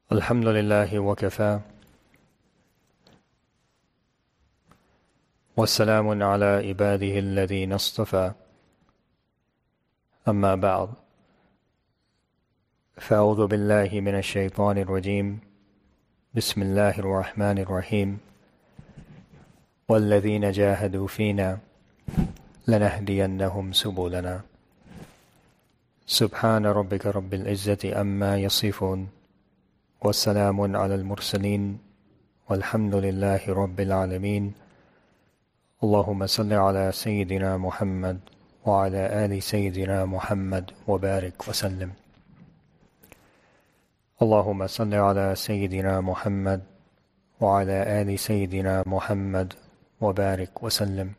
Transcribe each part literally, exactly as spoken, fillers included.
الحمد لله وكفى والسلام على عباده الذين اصطفى أما بعد فأعوذ بالله من الشيطان الرجيم بسم الله الرحمن الرحيم والذين جاهدوا فينا لنهدينهم سبلنا سبحان ربك رب العزة عما يصفون والسلام على المرسلين والحمد لله رب العالمين اللهم صل على سيدنا محمد وعلى آل سيدنا محمد وبارك وسلم اللهم صل على سيدنا محمد وعلى آل سيدنا محمد وبارك وسلم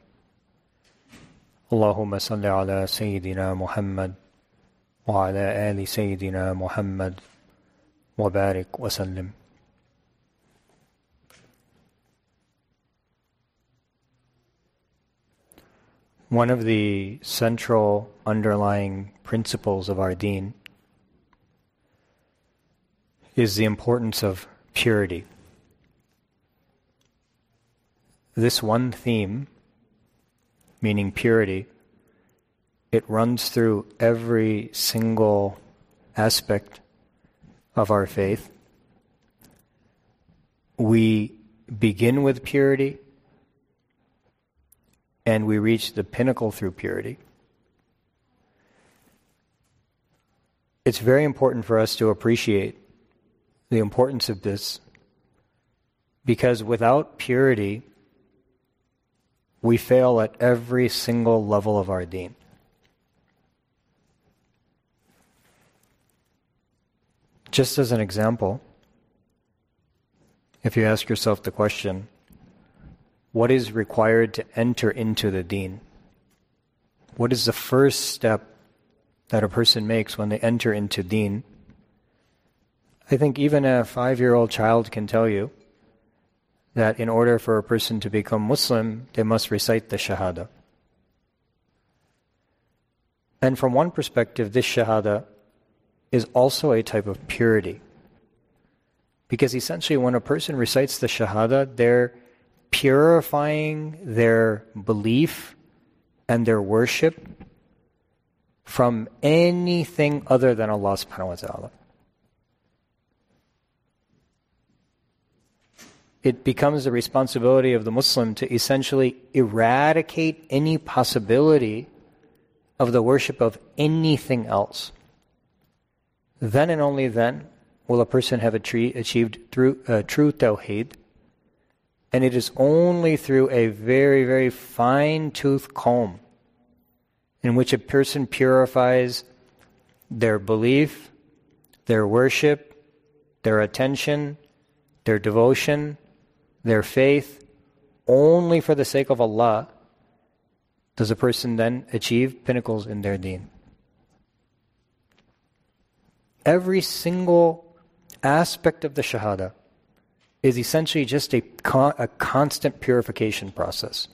اللهم صل على سيدنا محمد وعلى آل سيدنا محمد وبارك وسلم. One of the central underlying principles of our deen is the importance of purity. This one theme, meaning purity, it runs through every single aspect of our faith. We begin with purity and we reach the pinnacle through purity. It's very important for us to appreciate the importance of this, because without purity, we fail at every single level of our deen. Just as an example, if you ask yourself the question, what is required to enter into the deen? What is the first step that a person makes when they enter into deen? I think even a five-year-old child can tell you that in order for a person to become Muslim, they must recite the Shahada. And from one perspective, this Shahada is also a type of purity. Because essentially when a person recites the Shahada, they're purifying their belief and their worship from anything other than Allah subhanahu wa ta'ala. It becomes the responsibility of the Muslim to essentially eradicate any possibility of the worship of anything else. Then and only then will a person have achieved through, uh, true tawheed. And it is only through a very, very fine-tooth comb in which a person purifies their belief, their worship, their attention, their devotion, their faith, only for the sake of Allah, does a person then achieve pinnacles in their deen. Every single aspect of the Shahada is essentially just a, con- a constant purification process.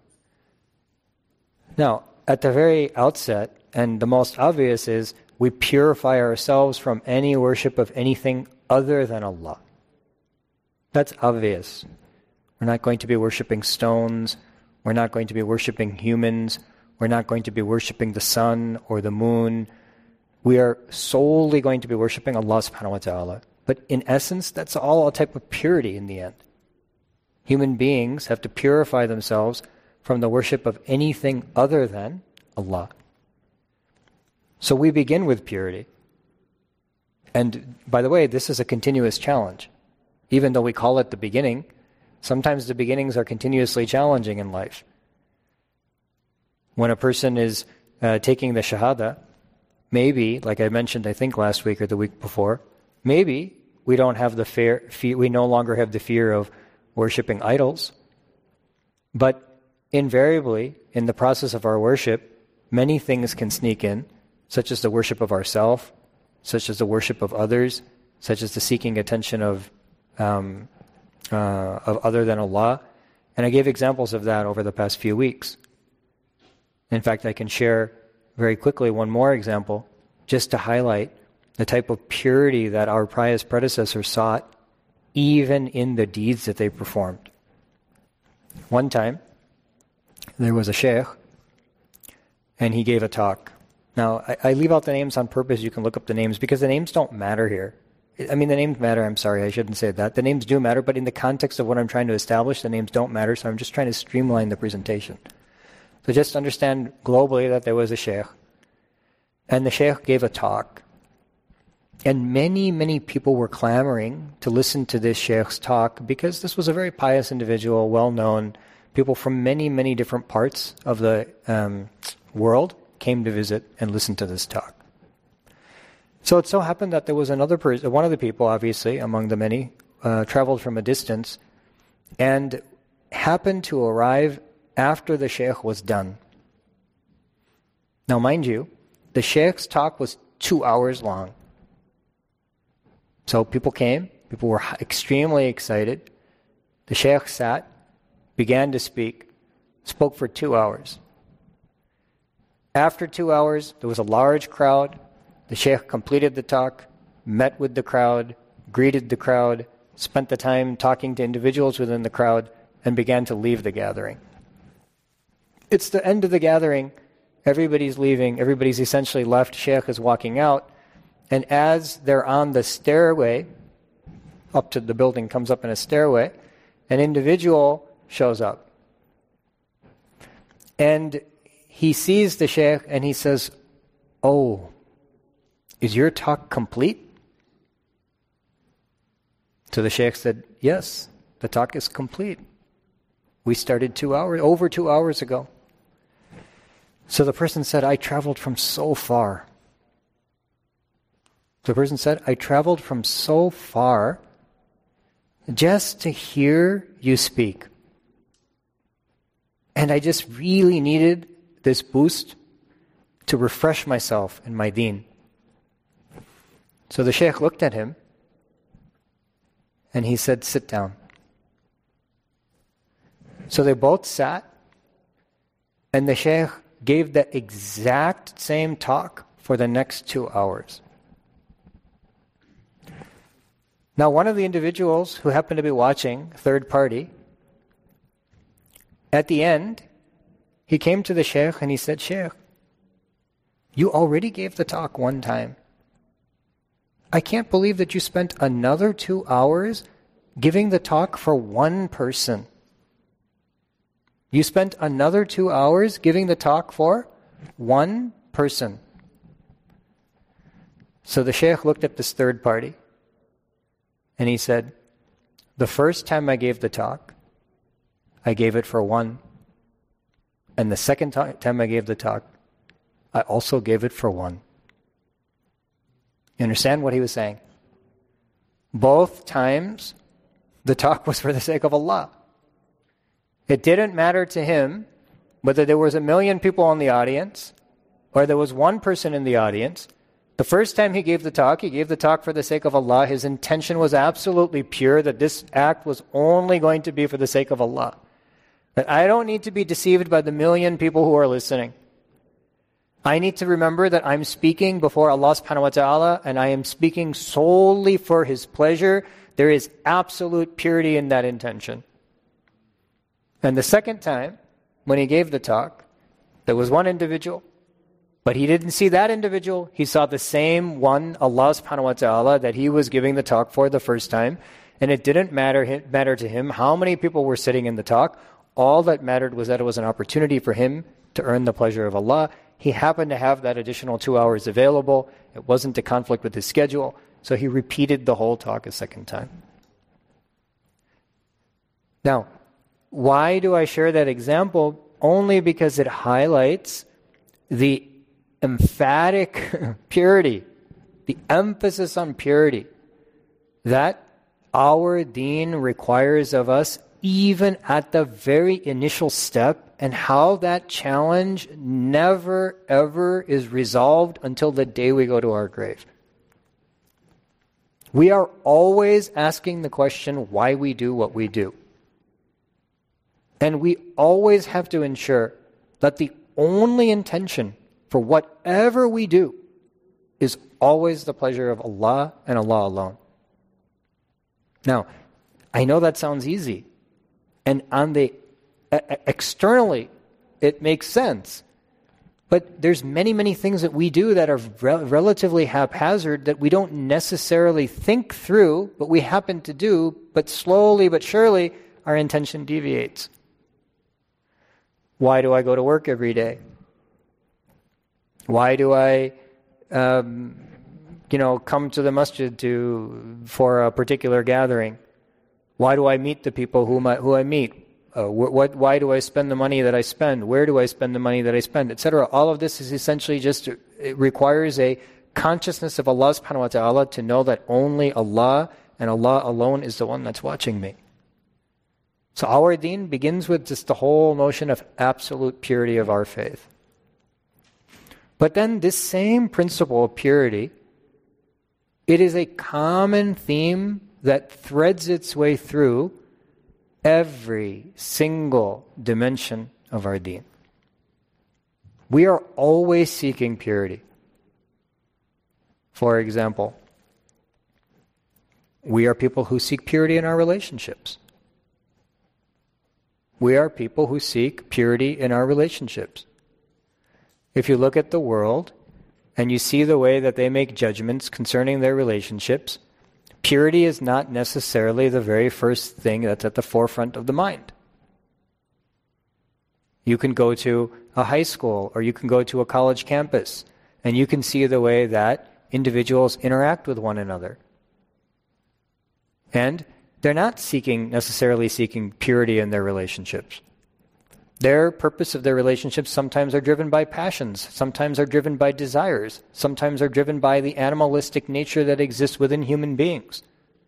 Now, at the very outset, and the most obvious is, we purify ourselves from any worship of anything other than Allah. That's obvious. We're not going to be worshiping stones. We're not going to be worshiping humans. We're not going to be worshiping the sun or the moon. We are solely going to be worshiping Allah subhanahu wa ta'ala. But in essence, that's all a type of purity in the end. Human beings have to purify themselves from the worship of anything other than Allah. So we begin with purity. And by the way, this is a continuous challenge. Even though we call it the beginning, sometimes the beginnings are continuously challenging in life. When a person is uh, taking the Shahada, maybe, like I mentioned, I think last week or the week before, maybe we don't have the fear, fear, we no longer have the fear of worshiping idols. But invariably, in the process of our worship, many things can sneak in, such as the worship of ourselves, such as the worship of others, such as the seeking attention of um, uh, of other than Allah. And I gave examples of that over the past few weeks. In fact, I can share very quickly one more example just to highlight the type of purity that our pious predecessors sought even in the deeds that they performed. One time, there was a sheikh, and he gave a talk. Now, I, I leave out the names on purpose. You can look up the names, because the names don't matter here. I mean, the names matter. I'm sorry, I shouldn't say that. The names do matter, but in the context of what I'm trying to establish, the names don't matter, so I'm just trying to streamline the presentation. So just understand globally that there was a sheikh, and the sheikh gave a talk. And many, many people were clamoring to listen to this sheikh's talk because this was a very pious individual, well-known. People from many, many different parts of the um, world came to visit and listen to this talk. So it so happened that there was another person, one of the people, obviously, among the many, uh, traveled from a distance and happened to arrive after the sheikh was done. Now, mind you, the sheikh's talk was two hours long. So people came, people were extremely excited. The sheikh sat, began to speak, spoke for two hours. After two hours, there was a large crowd. The sheikh completed the talk, met with the crowd, greeted the crowd, spent the time talking to individuals within the crowd, and began to leave the gathering. It's the end of the gathering. Everybody's leaving. Everybody's essentially left. Sheikh is walking out. And as they're on the stairway, up to the building, comes up in a stairway, an individual shows up. And he sees the sheikh and he says, "Oh, is your talk complete?" So the sheikh said, "Yes, the talk is complete. We started two hours, over two hours ago." So the person said, "I traveled from so far." The person said, "I traveled from so far just to hear you speak. And I just really needed this boost to refresh myself in my deen." So the sheikh looked at him and he said, "Sit down." So they both sat, and the sheikh gave the exact same talk for the next two hours. Now, one of the individuals who happened to be watching, third party, at the end, he came to the sheikh and he said, "Sheikh, you already gave the talk one time. I can't believe that you spent another two hours giving the talk for one person. You spent another two hours giving the talk for one person." So the sheikh looked at this third party and he said, "The first time I gave the talk, I gave it for one. And the second t- time I gave the talk, I also gave it for one." You understand what he was saying? Both times, the talk was for the sake of Allah. It didn't matter to him whether there was a million people in the audience or there was one person in the audience. The first time he gave the talk, he gave the talk for the sake of Allah. His intention was absolutely pure, that this act was only going to be for the sake of Allah. That I don't need to be deceived by the million people who are listening. I need to remember that I'm speaking before Allah subhanahu wa ta'ala, and I am speaking solely for His pleasure. There is absolute purity in that intention. And the second time, when he gave the talk, there was one individual, but he didn't see that individual. He saw the same one, Allah subhanahu wa ta'ala, that he was giving the talk for the first time. And it didn't matter, matter to him how many people were sitting in the talk. All that mattered was that it was an opportunity for him to earn the pleasure of Allah. He happened to have that additional two hours available. It wasn't a conflict with his schedule. So he repeated the whole talk a second time. Now, why do I share that example? Only because it highlights the emphatic purity, the emphasis on purity that our deen requires of us, even at the very initial step, and how that challenge never ever is resolved until the day we go to our grave. We are always asking the question why we do what we do. And we always have to ensure that the only intention for whatever we do is always the pleasure of Allah and Allah alone. Now, I know that sounds easy. And on the externally, it makes sense. But there's many, many things that we do that are re- relatively haphazard that we don't necessarily think through, but we happen to do, but slowly but surely our intention deviates. Why do I go to work every day? Why do I, um, you know, come to the masjid to for a particular gathering? Why do I meet the people whom I, who I meet? Uh, wh- what, why do I spend the money that I spend? Where do I spend the money that I spend? et cetera. All of this is essentially just, it requires a consciousness of Allah subhanahu wa ta'ala to know that only Allah and Allah alone is the one that's watching me. So our deen begins with just the whole notion of absolute purity of our faith. But then this same principle of purity, it is a common theme that threads its way through every single dimension of our deen. We are always seeking purity. For example, we are people who seek purity in our relationships. We are people who seek purity in our relationships. If you look at the world and you see the way that they make judgments concerning their relationships, purity is not necessarily the very first thing that's at the forefront of the mind. You can go to a high school or you can go to a college campus and you can see the way that individuals interact with one another. And they're not seeking, necessarily seeking purity in their relationships. Their purpose of their relationships sometimes are driven by passions, sometimes are driven by desires, sometimes are driven by the animalistic nature that exists within human beings.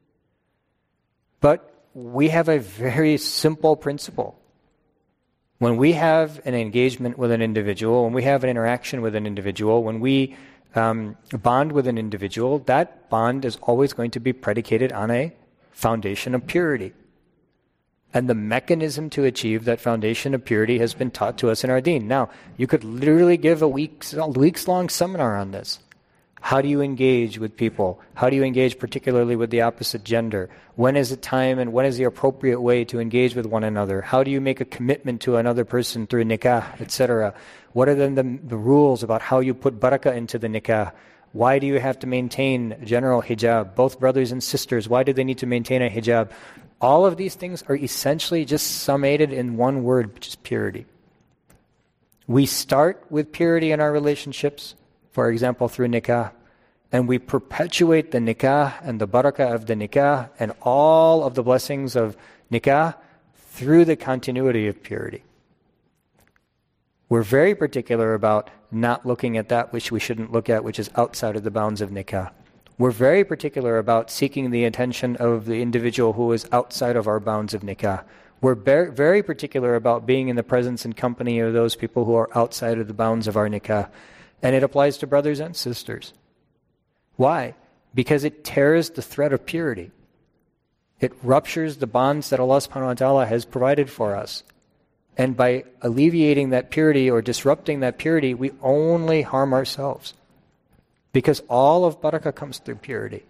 But we have a very simple principle. When we have an engagement with an individual, when we have an interaction with an individual, when we um, bond with an individual, that bond is always going to be predicated on a foundation of purity. And the mechanism to achieve that foundation of purity has been taught to us in our deen. Now, you could literally give a week's, a weeks-long seminar on this. How do you engage with people? How do you engage particularly with the opposite gender? When is it time and when is the appropriate way to engage with one another? How do you make a commitment to another person through nikah, et cetera? What are then the, the rules about how you put barakah into the nikah? Why do you have to maintain general hijab? Both brothers and sisters, why do they need to maintain a hijab? All of these things are essentially just summated in one word, which is purity. We start with purity in our relationships, for example, through nikah, and we perpetuate the nikah and the barakah of the nikah and all of the blessings of nikah through the continuity of purity. We're very particular about not looking at that which we shouldn't look at, which is outside of the bounds of nikah. We're very particular about seeking the attention of the individual who is outside of our bounds of nikah. We're very, very particular about being in the presence and company of those people who are outside of the bounds of our nikah. And it applies to brothers and sisters. Why? Because it tears the thread of purity. It ruptures the bonds that Allah subhanahu wa ta'ala has provided for us. And by alleviating that purity or disrupting that purity, we only harm ourselves. Because all of barakah comes through purity.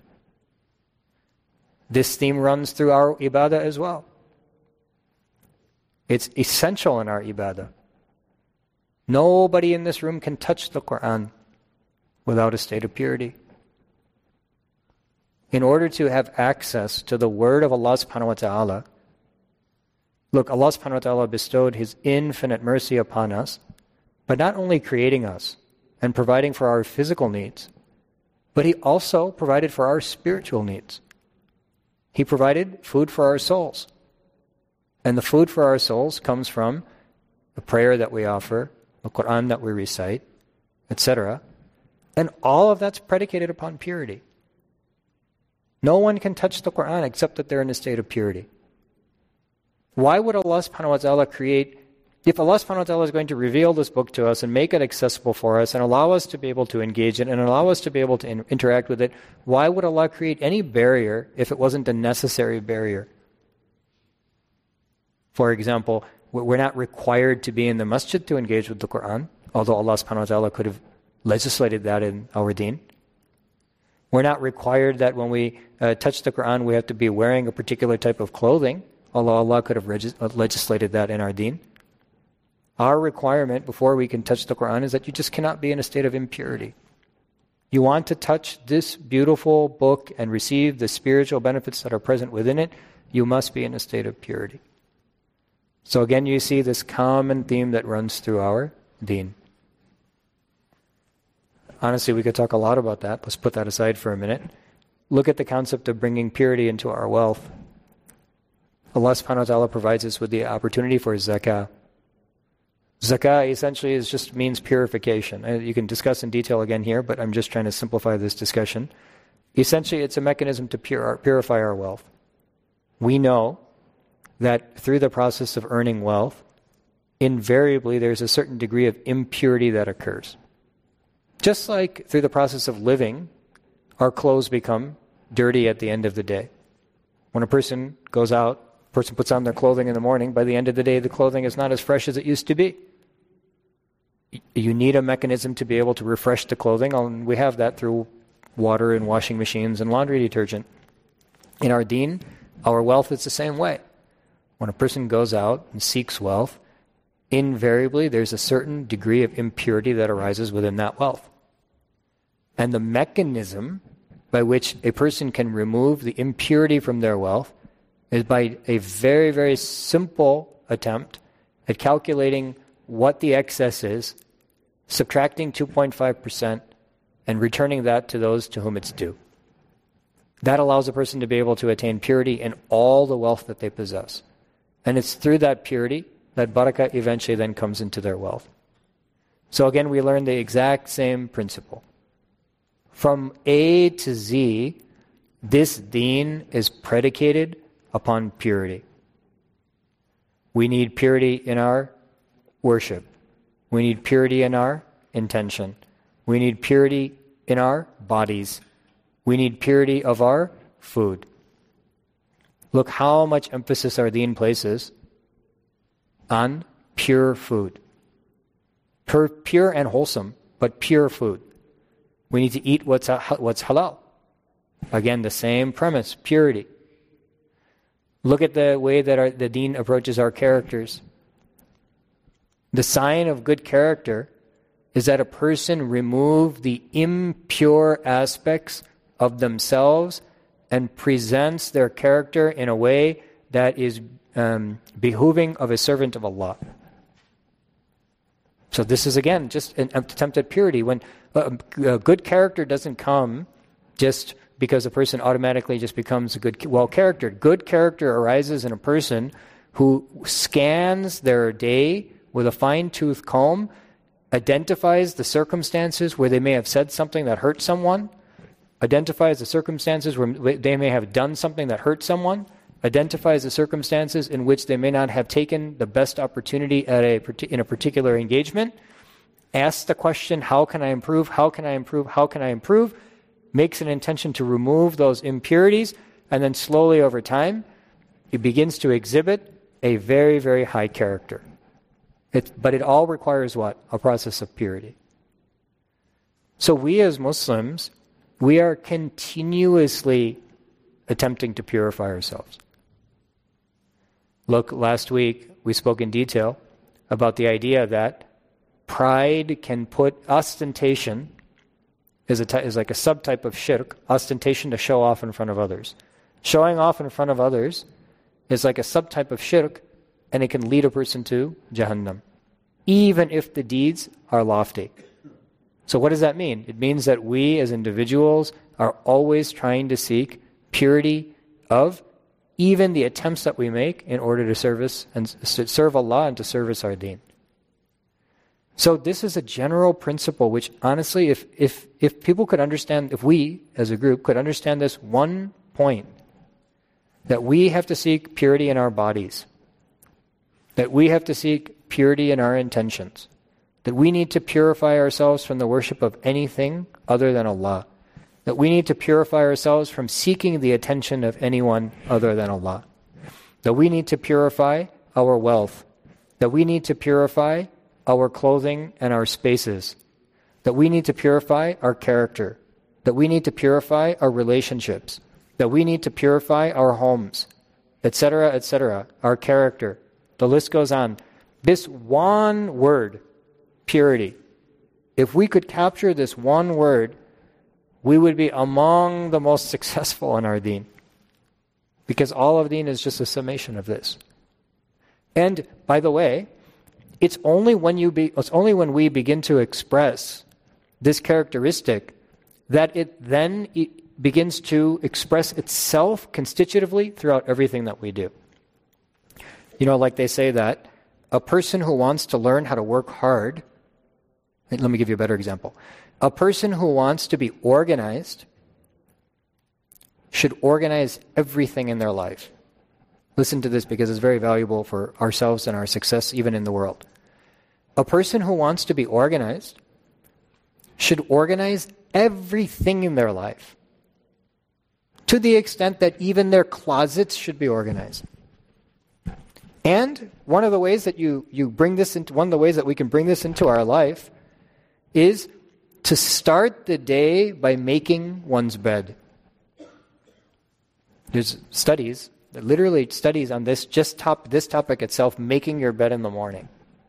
This theme runs through our ibadah as well. It's essential in our ibadah. Nobody in this room can touch the Quran without a state of purity. In order to have access to the word of Allah subhanahu wa ta'ala, look, Allah subhanahu wa ta'ala bestowed His infinite mercy upon us, but not only creating us and providing for our physical needs, but He also provided for our spiritual needs. He provided food for our souls. And the food for our souls comes from the prayer that we offer, the Quran that we recite, et cetera. And all of that's predicated upon purity. No one can touch the Quran except that they're in a state of purity. Why would Allah subhanahu wa ta'ala create, if Allah subhanahu wa ta'ala is going to reveal this book to us and make it accessible for us and allow us to be able to engage it and allow us to be able to in, interact with it, why would Allah create any barrier if it wasn't a necessary barrier? For example, we're not required to be in the masjid to engage with the Quran, although Allah subhanahu wa ta'ala could have legislated that in our deen. We're not required that when we uh, touch the Quran, we have to be wearing a particular type of clothing, although Allah could have regis- legislated that in our deen. Our requirement before we can touch the Quran is that you just cannot be in a state of impurity. You want to touch this beautiful book and receive the spiritual benefits that are present within it, you must be in a state of purity. So again, you see this common theme that runs through our deen. Honestly, we could talk a lot about that. Let's put that aside for a minute. Look at the concept of bringing purity into our wealth. Allah subhanahu wa ta'ala provides us with the opportunity for zakah. Zakah essentially is just means purification. You can discuss in detail again here, but I'm just trying to simplify this discussion. Essentially, it's a mechanism to pure, purify our wealth. We know that through the process of earning wealth, invariably there's a certain degree of impurity that occurs. Just like through the process of living, our clothes become dirty at the end of the day. When a person goes out, a person puts on their clothing in the morning, by the end of the day the clothing is not as fresh as it used to be. You need a mechanism to be able to refresh the clothing, and we have that through water and washing machines and laundry detergent. In our deen, our wealth is the same way. When a person goes out and seeks wealth, invariably there's a certain degree of impurity that arises within that wealth. And the mechanism by which a person can remove the impurity from their wealth is by a very, very simple attempt at calculating what the excess is, subtracting two point five percent, and returning that to those to whom it's due. That allows a person to be able to attain purity in all the wealth that they possess. And it's through that purity that barakah eventually then comes into their wealth. So again, we learn the exact same principle. From A to Z, this deen is predicated upon purity. We need purity in our worship. We need purity in our intention. We need purity in our bodies. We need purity of our food. Look how much emphasis our deen places on pure food. Pure, pure and wholesome, but pure food. We need to eat what's, what's halal. Again, the same premise, purity. Look at the way that our, the deen approaches our characters. The sign of good character is that a person remove the impure aspects of themselves and presents their character in a way that is um, behooving of a servant of Allah. So this is again just an attempt at purity. When uh, a good character doesn't come just because a person automatically just becomes a good, well-charactered. Good character arises in a person who scans their day with a fine-tooth comb, identifies the circumstances where they may have said something that hurt someone, identifies the circumstances where they may have done something that hurt someone, identifies the circumstances in which they may not have taken the best opportunity at a in a particular engagement, asks the question, how can I improve, how can I improve, how can I improve, makes an intention to remove those impurities, and then slowly over time, he begins to exhibit a very, very high character. It, but it all requires what? A process of purity. So we as Muslims, we are continuously attempting to purify ourselves. Look, last week we spoke in detail about the idea that pride can put ostentation is a ty- is like a subtype of shirk, ostentation to show off in front of others. Showing off in front of others is like a subtype of shirk, and it can lead a person to Jahannam, even if the deeds are lofty. So what does that mean? It means that we as individuals are always trying to seek purity of even the attempts that we make in order to service and serve Allah and to service our deen. So this is a general principle which honestly, if, if, if people could understand, if we as a group could understand this one point, that we have to seek purity in our bodies, that we have to seek purity in our intentions, that we need to purify ourselves from the worship of anything other than Allah, that we need to purify ourselves from seeking the attention of anyone other than Allah, that we need to purify our wealth, that we need to purify our clothing and our spaces, that we need to purify our character, that we need to purify our relationships, that we need to purify our homes, et cetera, et cetera, our character. The list goes on. This one word, purity, if we could capture this one word, we would be among the most successful in our deen. Because all of deen is just a summation of this. And by the way, it's only when you be, it's only when we begin to express this characteristic that it then it begins to express itself constitutively throughout everything that we do. You know, like they say that a person who wants to learn how to work hard, let me give you a better example. A person who wants to be organized should organize everything in their life. Listen to this because it's very valuable for ourselves and our success even in the world. A person who wants to be organized should organize everything in their life, to the extent that even their closets should be organized. And one of the ways that you, you bring this into, one of the ways that we can bring this into our life is to start the day by making one's bed. There's studies, literally studies on this, just top, this topic itself, making your bed in the morning.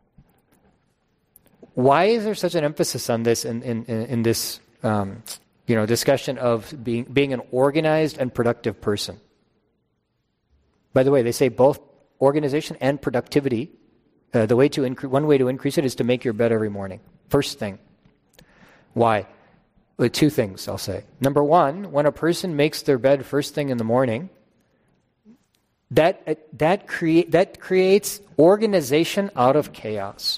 Why is there such an emphasis on this in, in, in this um, you know, discussion of being, being an organized and productive person? By the way, they say both organization and productivity, uh, the way to incre- one way to increase it is to make your bed every morning. First thing. Why? Well, two things, I'll say. Number one, when a person makes their bed first thing in the morning, that, that, crea- that creates organization out of chaos.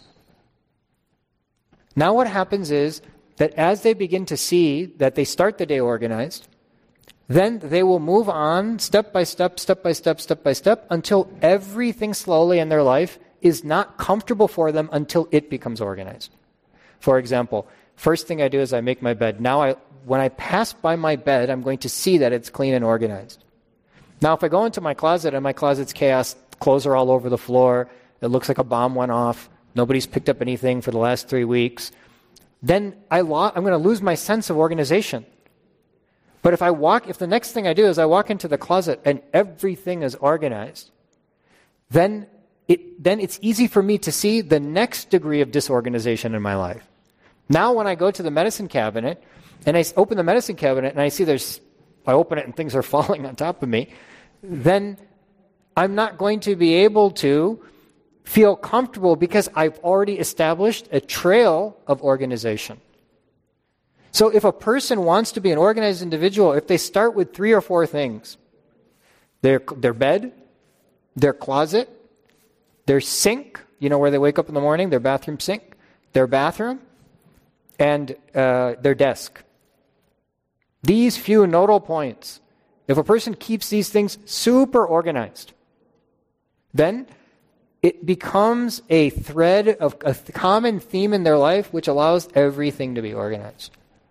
Now what happens is that as they begin to see that they start the day organized, then they will move on step by step, step by step, step by step, until everything slowly in their life is not comfortable for them until it becomes organized. For example, first thing I do is I make my bed. Now I, when I pass by my bed, I'm going to see that it's clean and organized. Now if I go into my closet and my closet's chaos, clothes are all over the floor, it looks like a bomb went off, nobody's picked up anything for the last three weeks, then I lo- I'm going to lose my sense of organization. But if I walk, if the next thing I do is I walk into the closet and everything is organized, then it then it's easy for me to see the next degree of disorganization in my life. Now when I go to the medicine cabinet and I open the medicine cabinet and I see there's, I open it and things are falling on top of me, then I'm not going to be able to feel comfortable because I've already established a trail of organization. So if a person wants to be an organized individual, if they start with three or four things, their, their bed, their closet, their sink, you know where they wake up in the morning, their bathroom sink, their bathroom, and uh, their desk. These few nodal points, if a person keeps these things super organized, then it becomes a thread of a common theme in their life which allows everything to be organized.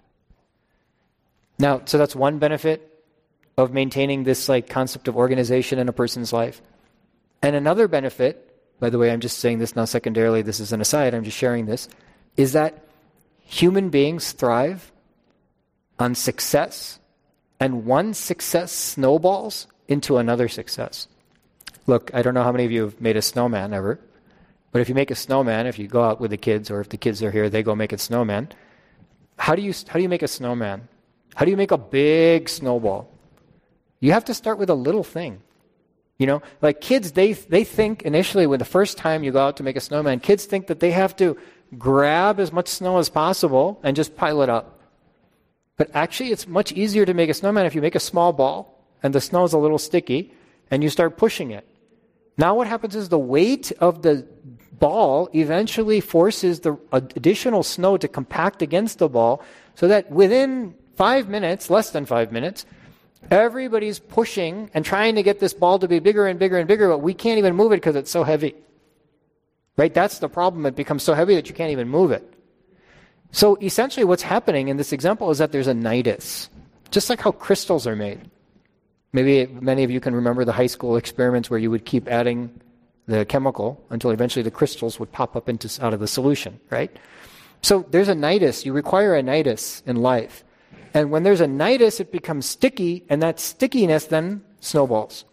Now, so that's one benefit of maintaining this like concept of organization in a person's life. And another benefit, by the way, I'm just saying this now secondarily, this is an aside, I'm just sharing this, is that human beings thrive on success, and one success snowballs into another success. Look, I don't know how many of you have made a snowman ever, but if you make a snowman, if you go out with the kids, or if the kids are here, they go make a snowman. How do you how do you make a snowman? How do you make a big snowball? You have to start with a little thing. You know, like kids, they they think initially when the first time you go out to make a snowman, kids think that they have to grab as much snow as possible and just pile it up. But actually, it's much easier to make a snowman if you make a small ball and the snow is a little sticky and you start pushing it. Now what happens is the weight of the ball eventually forces the additional snow to compact against the ball so that within five minutes, less than five minutes, everybody's pushing and trying to get this ball to be bigger and bigger and bigger, but we can't even move it because it's so heavy. Right? That's the problem. It becomes so heavy that you can't even move it. So essentially what's happening in this example is that there's a nidus, just like how crystals are made. Maybe many of you can remember the high school experiments where you would keep adding the chemical until eventually the crystals would pop up into out of the solution, right? So there's a nidus. You require a nidus in life. And when there's a nidus, it becomes sticky, and that stickiness then snowballs.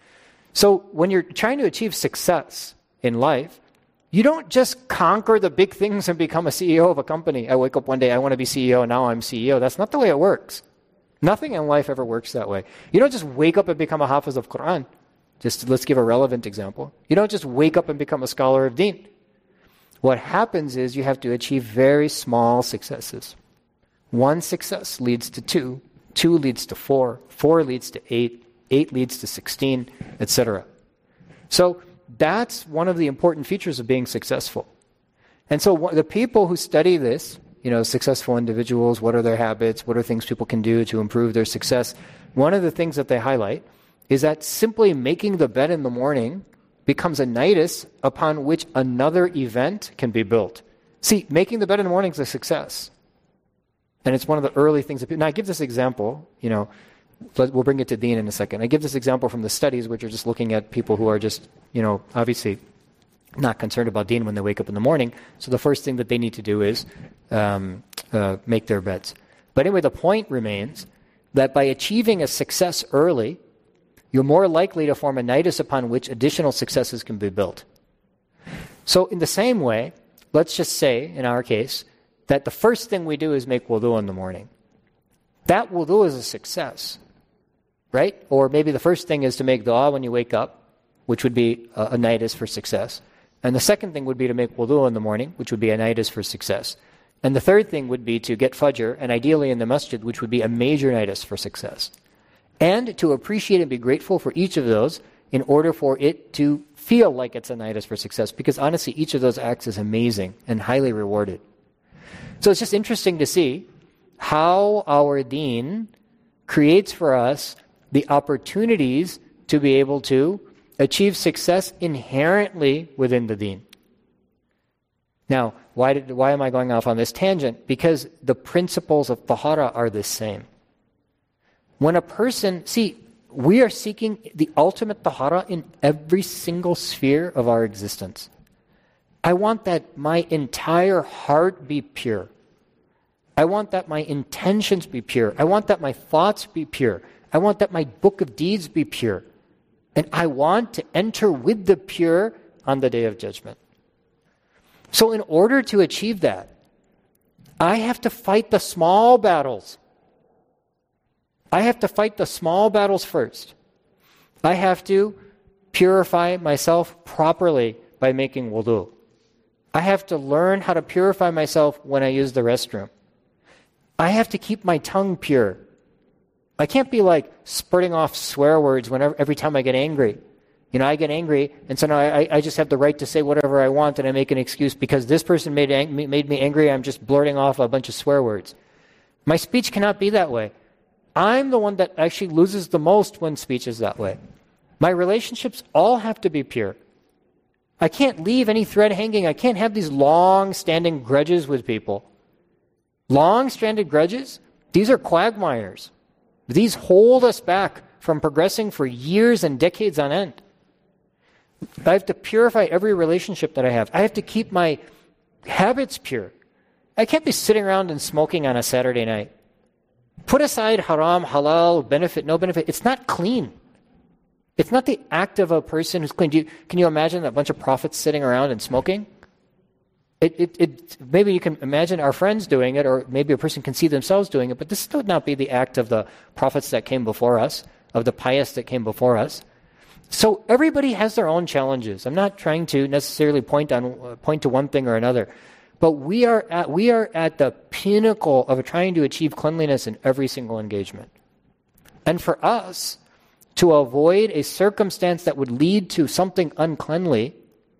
So when you're trying to achieve success in life, you don't just conquer the big things and become a C E O of a company. I wake up one day, I want to be C E O, and now I'm C E O. That's not the way it works. Nothing in life ever works that way. You don't just wake up and become a hafiz of Quran. Just let's give a relevant example. You don't just wake up and become a scholar of deen. What happens is you have to achieve very small successes. One success leads to two, two leads to four, four leads to eight, eight leads to sixteen, et cetera. So that's one of the important features of being successful. And so the people who study this, you know, successful individuals, what are their habits, what are things people can do to improve their success, one of the things that they highlight is that simply making the bed in the morning becomes a nidus upon which another event can be built. See, making the bed in the morning is a success. And it's one of the early things. That, now, I give this example, you know, we'll bring it to Deen in a second. I give this example from the studies, which are just looking at people who are just, you know, obviously not concerned about Deen when they wake up in the morning. So the first thing that they need to do is um, uh, make their beds. But anyway, the point remains that by achieving a success early, you're more likely to form a nidus upon which additional successes can be built. So in the same way, let's just say, in our case, that the first thing we do is make wudu in the morning. That wudu is a success, right? Or maybe the first thing is to make dua when you wake up, which would be a, a nidus for success. And the second thing would be to make wudu in the morning, which would be a nidus for success. And the third thing would be to get fajr, and ideally in the masjid, which would be a major nidus for success. And to appreciate and be grateful for each of those in order for it to feel like it's a nidus for success. Because honestly, each of those acts is amazing and highly rewarded. So it's just interesting to see how our deen creates for us the opportunities to be able to achieve success inherently within the deen. Now, why did, why am I going off on this tangent? Because the principles of tahara are the same. When a person, see, we are seeking the ultimate tahara in every single sphere of our existence. I want that my entire heart be pure. I want that my intentions be pure. I want that my thoughts be pure. I want that my book of deeds be pure. And I want to enter with the pure on the day of judgment. So in order to achieve that, I have to fight the small battles. I have to fight the small battles first. I have to purify myself properly by making wudu. I have to learn how to purify myself when I use the restroom. I have to keep my tongue pure. I can't be like spurting off swear words whenever every time I get angry. You know, I get angry, and so now I, I just have the right to say whatever I want, and I make an excuse because this person made, ang- made me angry, I'm just blurting off a bunch of swear words. My speech cannot be that way. I'm the one that actually loses the most when speech is that way. My relationships all have to be pure. I can't leave any thread hanging. I can't have these long-standing grudges with people. Long-standing grudges, these are quagmires. These hold us back from progressing for years and decades on end. I have to purify every relationship that I have. I have to keep my habits pure. I can't be sitting around and smoking on a Saturday night. Put aside haram, halal, benefit, no benefit. It's not clean. It's not the act of a person who's clean. Do you, can you imagine a bunch of prophets sitting around and smoking? It, it, it, maybe you can imagine our friends doing it, or maybe a person can see themselves doing it, but this would not be the act of the prophets that came before us, of the pious that came before us. So everybody has their own challenges. I'm not trying to necessarily point on uh, point to one thing or another, but we are at, we are at the pinnacle of trying to achieve cleanliness in every single engagement. And for us to avoid a circumstance that would lead to something uncleanly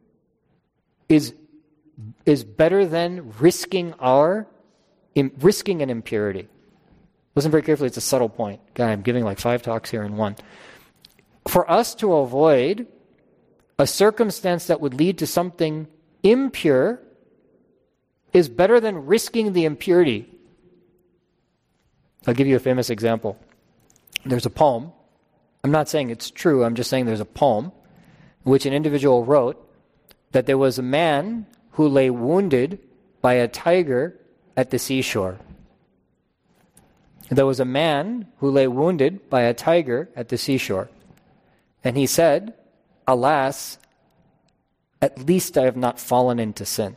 is is better than risking our in, risking an impurity. Listen very carefully, it's a subtle point. God, I'm giving like five talks here in one. For us to avoid a circumstance that would lead to something impure is better than risking the impurity. I'll give you a famous example. There's a poem. I'm not saying it's true, I'm just saying there's a poem in which an individual wrote that there was a man who lay wounded by a tiger at the seashore. There was a man who lay wounded by a tiger at the seashore. And he said, "Alas, at least I have not fallen into sin."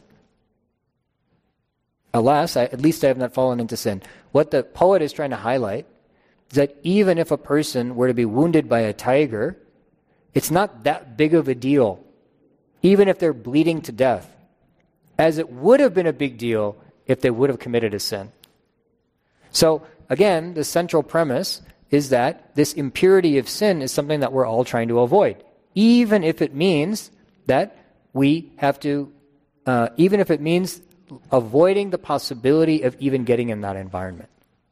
Alas, I, at least I have not fallen into sin. What the poet is trying to highlight is that even if a person were to be wounded by a tiger, it's not that big of a deal, even if they're bleeding to death, as it would have been a big deal if they would have committed a sin. So, again, the central premise is that this impurity of sin is something that we're all trying to avoid, even if it means that we have to, uh, even if it means avoiding the possibility of even getting in that environment.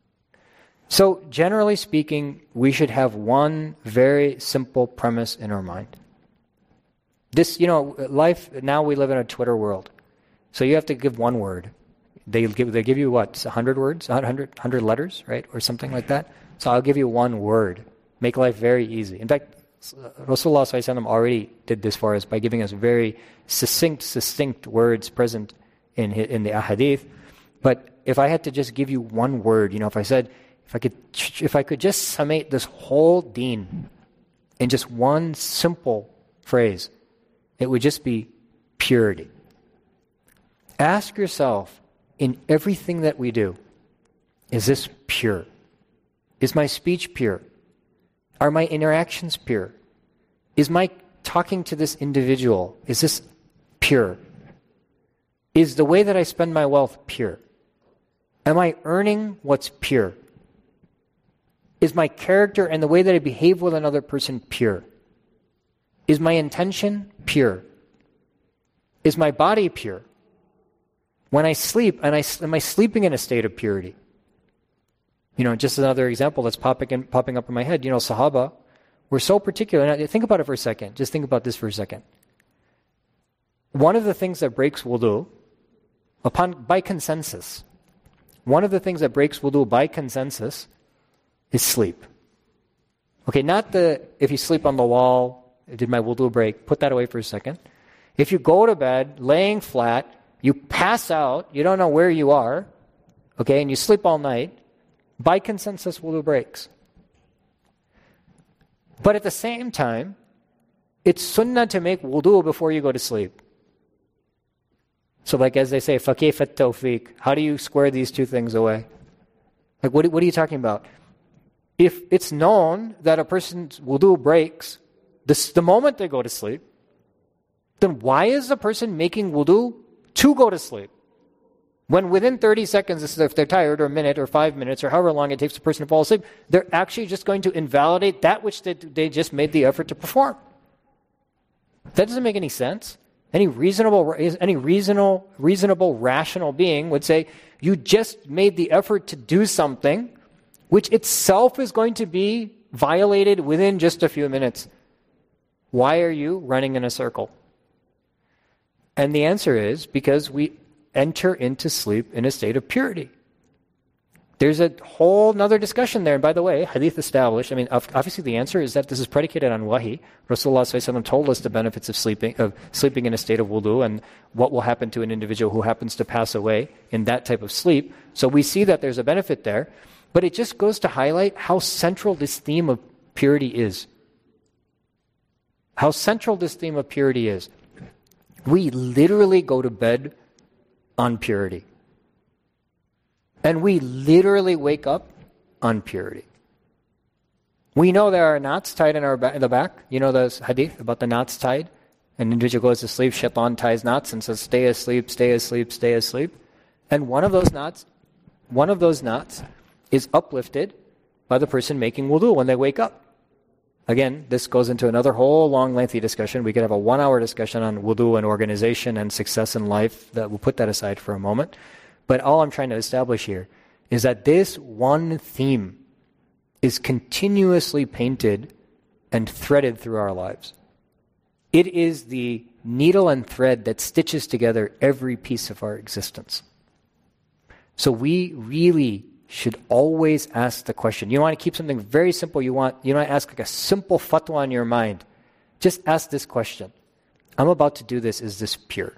So, generally speaking, we should have one very simple premise in our mind. This, you know, life, now we live in a Twitter world. So you have to give one word. They give, they give you what, one hundred words, one hundred, one hundred letters, right? Or something like that. So I'll give you one word. Make life very easy. In fact, Rasulullah sallallahu alaihi wasallam already did this for us by giving us very succinct, succinct words present in in the ahadith. But if I had to just give you one word, you know, if I said, if I could, if I could just summate this whole deen in just one simple phrase, it would just be purity. Ask yourself, in everything that we do, is this pure? Is my speech pure? Are my interactions pure? Is my talking to this individual, is this pure? Is the way that I spend my wealth pure? Am I earning what's pure? Is my character and the way that I behave with another person pure? Is my intention pure? Is my body pure? When I sleep, and I, am I sleeping in a state of purity? You know, just another example that's popping in, popping up in my head. You know, Sahaba were so particular. Now, think about it for a second. Just think about this for a second. One of the things that breaks wudu, upon by consensus, one of the things that breaks wudu by consensus is sleep. Okay, not the, if you sleep on the wall, did my wudu break? Put that away for a second. If you go to bed, laying flat, you pass out, you don't know where you are, okay, and you sleep all night, by consensus, wudu breaks. But at the same time, it's sunnah to make wudu before you go to sleep. So like as they say, فَكَيْفَ التَّوْفِيقِ, how do you square these two things away? Like what, what are you talking about? If it's known that a person's wudu breaks this, the moment they go to sleep, then why is the person making wudu to go to sleep? When within thirty seconds, if they're tired, or a minute, or five minutes, or however long it takes a person to fall asleep, they're actually just going to invalidate that which they, they just made the effort to perform. That doesn't make any sense. Any reasonable, any reasonable, reasonable, rational being would say, you just made the effort to do something which itself is going to be violated within just a few minutes. Why are you running in a circle? And the answer is because we enter into sleep in a state of purity. There's a whole other discussion there. And by the way, hadith established, I mean, obviously the answer is that this is predicated on wahi. Rasulullah sallallahu alaihi wasallam told us the benefits of sleeping, of sleeping in a state of wudu and what will happen to an individual who happens to pass away in that type of sleep. So we see that there's a benefit there. But it just goes to highlight how central this theme of purity is. How central this theme of purity is. We literally go to bed on purity. And we literally wake up on purity. We know there are knots tied in our ba- in the back. You know the hadith about the knots tied? An individual goes to sleep, shaitan ties knots and says, stay asleep, stay asleep, stay asleep. And one of those knots, one of those knots is uplifted by the person making wudu when they wake up. Again, this goes into another whole long, lengthy discussion. We could have a one-hour discussion on wudu and organization and success in life. That we'll put that aside for a moment. But all I'm trying to establish here is that this one theme is continuously painted and threaded through our lives. It is the needle and thread that stitches together every piece of our existence. So we really should always ask the question. You want to keep something very simple. You want you want to ask like a simple fatwa in your mind. Just ask this question. I'm about to do this. Is this pure?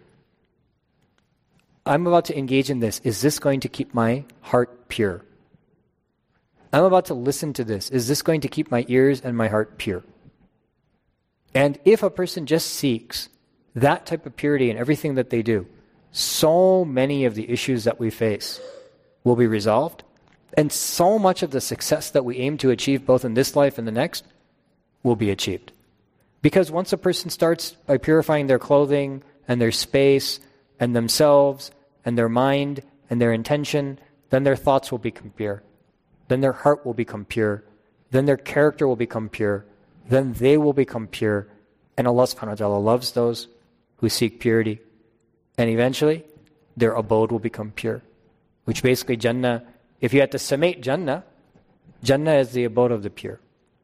I'm about to engage in this. Is this going to keep my heart pure? I'm about to listen to this. Is this going to keep my ears and my heart pure? And if a person just seeks that type of purity in everything that they do, so many of the issues that we face will be resolved, and so much of the success that we aim to achieve both in this life and the next will be achieved. Because once a person starts by purifying their clothing and their space and themselves and their mind and their intention, then their thoughts will become pure. Then their heart will become pure. Then their character will become pure. Then they will become pure. And Allah subhanahu wa ta'ala loves those who seek purity. And eventually, their abode will become pure. Which basically Jannah, if you had to summate Jannah, Jannah is the abode of the pure.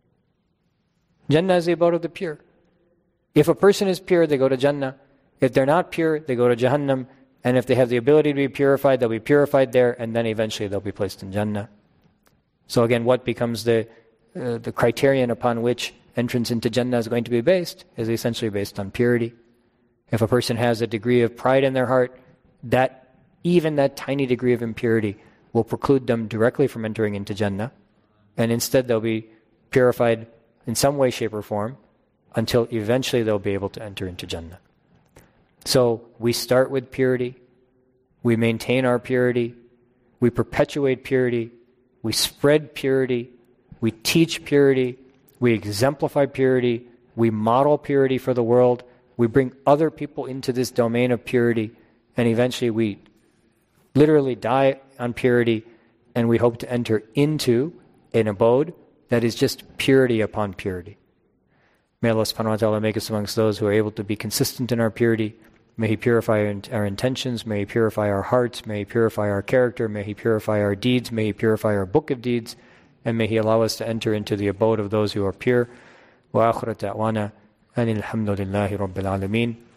Jannah is the abode of the pure. If a person is pure, they go to Jannah. If they're not pure, they go to Jahannam. And if they have the ability to be purified, they'll be purified there, and then eventually they'll be placed in Jannah. So again, what becomes the uh, the criterion upon which entrance into Jannah is going to be based is essentially based on purity. If a person has a degree of pride in their heart, that even that tiny degree of impurity will preclude them directly from entering into Jannah, and instead they'll be purified in some way, shape, or form until eventually they'll be able to enter into Jannah. So we start with purity, we maintain our purity, we perpetuate purity, we spread purity, we teach purity, we exemplify purity, we model purity for the world, we bring other people into this domain of purity, and eventually we literally die on purity, and we hope to enter into an abode that is just purity upon purity. May Allah subhanahu wa ta'ala make us amongst those who are able to be consistent in our purity. May He purify our intentions, may He purify our hearts, may He purify our character, may He purify our deeds, may He purify our book of deeds, and may He allow us to enter into the abode of those who are pure. Wa akhirat da'wana anil hamdulillahi rabbil alameen.